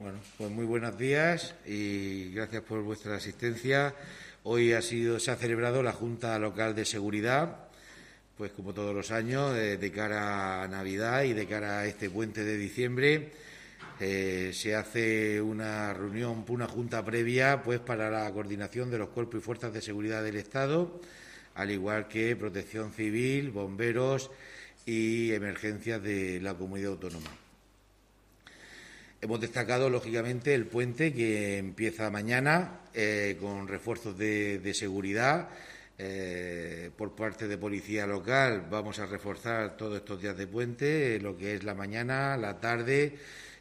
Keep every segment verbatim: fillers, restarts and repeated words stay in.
Bueno, pues muy buenos días y gracias por vuestra asistencia. Hoy ha sido, se ha celebrado la Junta Local de Seguridad, pues como todos los años, eh, de cara a Navidad y de cara a este puente de diciembre. Eh, se hace una reunión, una junta previa, pues para la coordinación de los cuerpos y fuerzas de seguridad del Estado, al igual que Protección Civil, bomberos y emergencias de la comunidad autónoma. Hemos destacado, lógicamente, el puente que empieza mañana eh, con refuerzos de, de seguridad. Eh, por parte de Policía Local vamos a reforzar todos estos días de puente, eh, lo que es la mañana, la tarde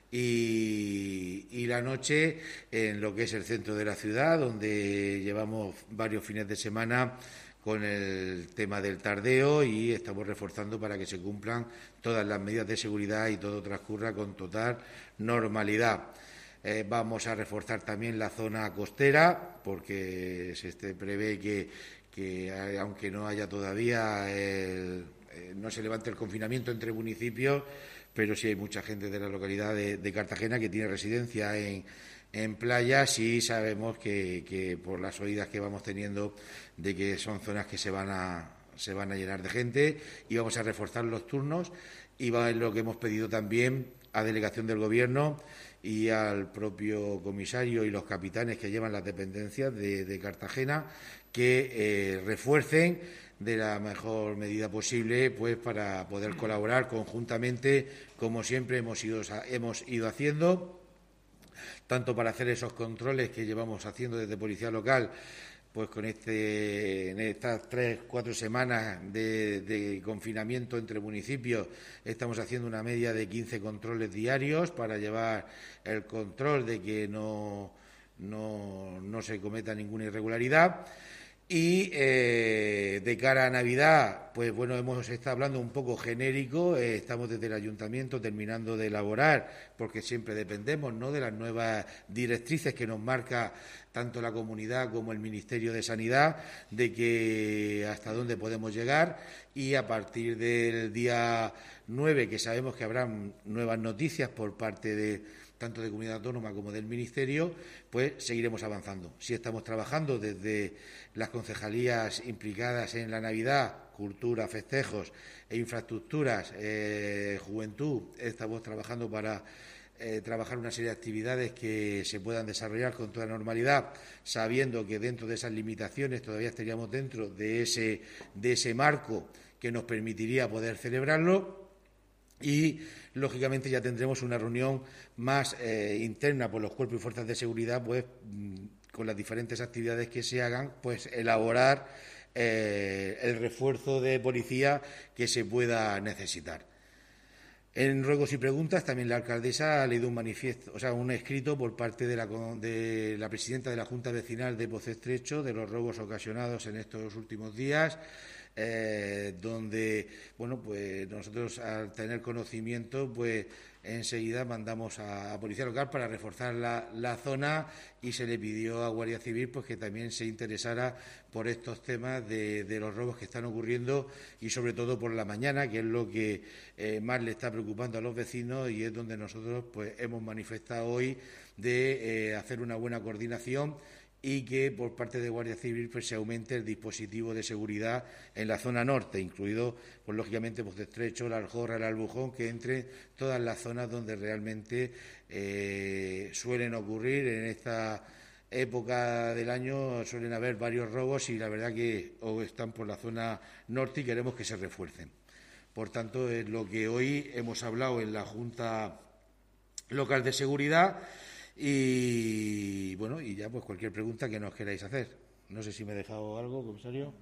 y, y la noche en lo que es el centro de la ciudad, donde llevamos varios fines de semana con el tema del tardeo y estamos reforzando para que se cumplan todas las medidas de seguridad y todo transcurra con total normalidad. Eh, vamos a reforzar también la zona costera porque se este, prevé que, que, aunque no haya todavía, el, eh, no se levante el confinamiento entre municipios, pero sí hay mucha gente de la localidad de, de Cartagena que tiene residencia en En playas sí sabemos que, que por las oídas que vamos teniendo de que son zonas que se van a, se van a llenar de gente y vamos a reforzar los turnos y va en lo que hemos pedido también a delegación del Gobierno y al propio comisario y los capitanes que llevan las dependencias de, de Cartagena que eh, refuercen de la mejor medida posible pues para poder colaborar conjuntamente como siempre hemos ido, hemos ido haciendo, tanto para hacer esos controles que llevamos haciendo desde Policía Local, pues con este, en estas tres, cuatro semanas de, de confinamiento entre municipios, estamos haciendo una media de quince controles diarios para llevar el control de que no, no, no se cometa ninguna irregularidad. Y eh, de cara a Navidad, pues bueno, hemos estado hablando un poco genérico, eh, estamos desde el Ayuntamiento terminando de elaborar, porque siempre dependemos, ¿no?, de las nuevas directrices que nos marca tanto la comunidad como el Ministerio de Sanidad, de que hasta dónde podemos llegar y a partir del día nueve, que sabemos que habrá nuevas noticias por parte de tanto de Comunidad Autónoma como del Ministerio, pues seguiremos avanzando. Si estamos trabajando desde las concejalías implicadas en la Navidad, cultura, festejos e infraestructuras, eh, juventud, estamos trabajando para eh, trabajar una serie de actividades que se puedan desarrollar con toda normalidad, sabiendo que dentro de esas limitaciones todavía estaríamos dentro de ese, de ese marco que nos permitiría poder celebrarlo. Y, lógicamente, ya tendremos una reunión más eh, interna por los cuerpos y fuerzas de seguridad, pues con las diferentes actividades que se hagan, pues elaborar eh, el refuerzo de policía que se pueda necesitar. En ruegos y preguntas, también la alcaldesa ha leído un manifiesto, o sea, un escrito por parte de la, de la presidenta de la Junta Vecinal de Pozo Estrecho de los robos ocasionados en estos últimos días. Eh, donde, bueno, pues nosotros al tener conocimiento, pues enseguida mandamos a, a Policía Local para reforzar la, la zona y se le pidió a Guardia Civil pues que también se interesara por estos temas de, de los robos que están ocurriendo y sobre todo por la mañana, que es lo que eh, más le está preocupando a los vecinos y es donde nosotros pues hemos manifestado hoy de eh, hacer una buena coordinación y que por parte de Guardia Civil pues, se aumente el dispositivo de seguridad en la zona norte, incluido, pues lógicamente, Pozo Estrecho, La Aljorra, el Albujón, que entre todas las zonas donde realmente eh, suelen ocurrir en esta época del año, suelen haber varios robos y la verdad que o están por la zona norte y queremos que se refuercen. Por tanto, es lo que hoy hemos hablado en la Junta Local de Seguridad. Y bueno, y ya pues cualquier pregunta que nos queráis hacer. No sé si me he dejado algo, comisario.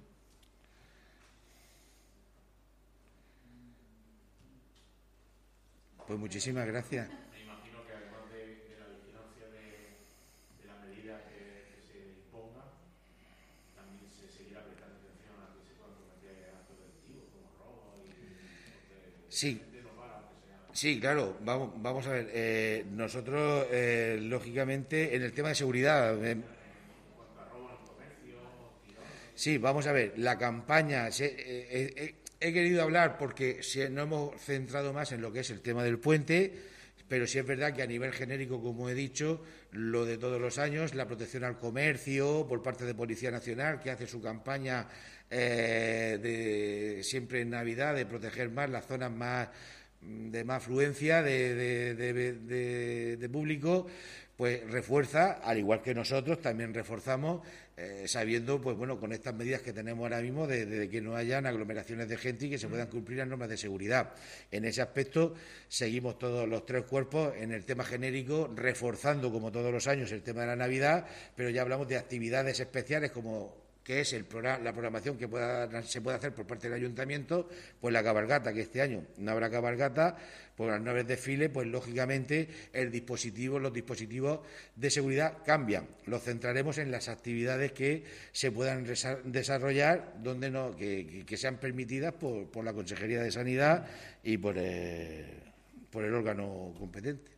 Pues muchísimas gracias. Me imagino que además de, de la vigilancia de, de la medida que, que se imponga, también se seguirá prestando atención a que se puedan cometer actos delictivos como robo y porque sí. no para, aunque sea. Sí, claro, vamos, vamos a ver. Eh, nosotros, eh, lógicamente, en el tema de seguridad. Eh, sí, vamos a ver. La campaña. Se, eh, eh, he querido hablar porque si no hemos centrado más en lo que es el tema del puente, pero sí es verdad que a nivel genérico, como he dicho, lo de todos los años, la protección al comercio por parte de Policía Nacional, que hace su campaña eh, de siempre en Navidad de proteger más las zonas más de más afluencia de, de, de, de, de público, pues refuerza, al igual que nosotros, también reforzamos, eh, sabiendo, pues bueno, con estas medidas que tenemos ahora mismo, de, de que no hayan aglomeraciones de gente y que se puedan cumplir las normas de seguridad. En ese aspecto, seguimos todos los tres cuerpos en el tema genérico, reforzando, como todos los años, el tema de la Navidad, pero ya hablamos de actividades especiales como que es el programa, la programación que pueda, se puede hacer por parte del ayuntamiento, pues la cabalgata, que este año no habrá cabalgata, pues al no haber desfile, pues lógicamente el dispositivo, los dispositivos de seguridad cambian. Los centraremos en las actividades que se puedan desarrollar, donde no, que, que sean permitidas por, por la Consejería de Sanidad y por el, por el órgano competente.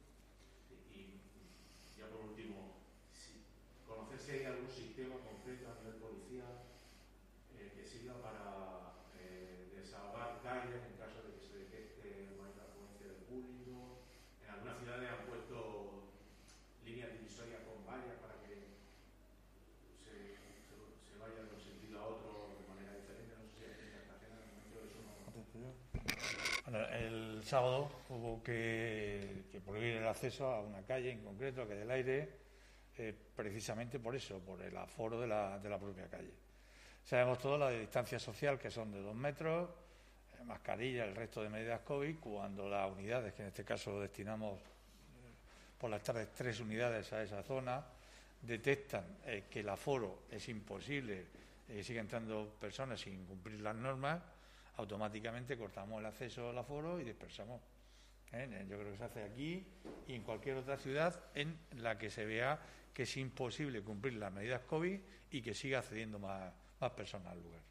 Bueno, el sábado hubo que, que prohibir el acceso a una calle en concreto, a Calle del Aire, eh, precisamente por eso, por el aforo de la, de la propia calle. Sabemos todos la distancia social, que son de dos metros, eh, mascarilla, el resto de medidas COVID, cuando las unidades, que en este caso destinamos eh, por las tardes tres unidades a esa zona, detectan eh, que el aforo es imposible, eh, sigue entrando personas sin cumplir las normas, automáticamente cortamos el acceso al aforo y dispersamos. ¿Eh? Yo creo que se hace aquí y en cualquier otra ciudad en la que se vea que es imposible cumplir las medidas COVID y que siga accediendo más, más personas al lugar.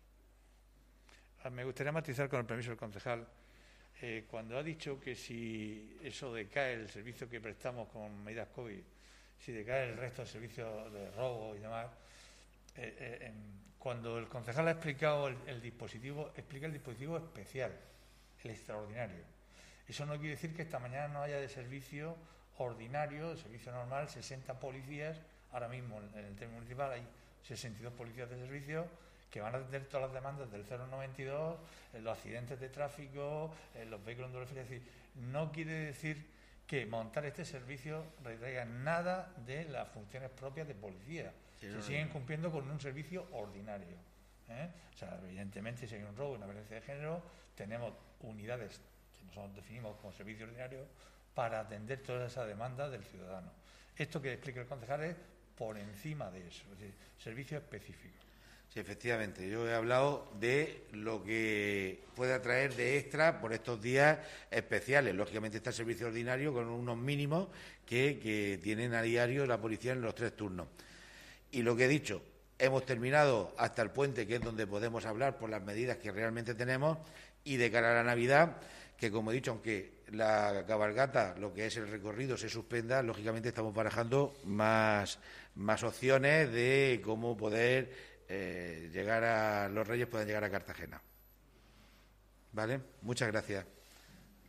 Me gustaría matizar, con el permiso del concejal, eh, cuando ha dicho que si eso decae el servicio que prestamos con medidas COVID, si decae el resto del servicio de robo y demás, eh, eh, cuando el concejal ha explicado el, el dispositivo, explica el dispositivo especial, el extraordinario. Eso no quiere decir que esta mañana no haya de servicio ordinario, de servicio normal, sesenta policías. Ahora mismo en el término municipal hay sesenta y dos policías de servicio que van a atender todas las demandas del cero noventa y dos, los accidentes de tráfico, los vehículos en doble fila. Es decir, no quiere decir que montar este servicio retraiga nada de las funciones propias de policía. Sí, se no, siguen cumpliendo con un servicio ordinario. ¿eh? O sea, evidentemente, si hay un robo, una violencia de género, tenemos unidades que nosotros definimos como servicio ordinario para atender toda esa demanda del ciudadano. Esto que explica el concejal es por encima de eso, es decir, servicio específico. Sí, efectivamente. Yo he hablado de lo que puede atraer de extra por estos días especiales. Lógicamente está el servicio ordinario con unos mínimos que, que tienen a diario la policía en los tres turnos. Y lo que he dicho, hemos terminado hasta el puente, que es donde podemos hablar por las medidas que realmente tenemos, y de cara a la Navidad, que como he dicho, aunque la cabalgata, lo que es el recorrido, se suspenda, lógicamente estamos barajando más, más opciones de cómo poder eh, llegar a los Reyes, puedan llegar a Cartagena. ¿Vale? Muchas gracias.